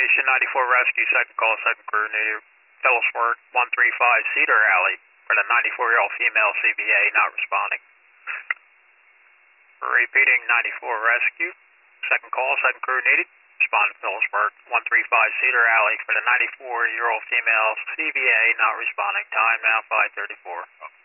Station 94 Rescue, second call, second crew needed. Phillipsburg 135 Cedar Alley for the 94-year-old female CBA not responding. Repeating 94 Rescue, second call, second crew needed. Respond to Phillipsburg 135 Cedar Alley for the 94-year-old female CBA not responding. Time now 5:34.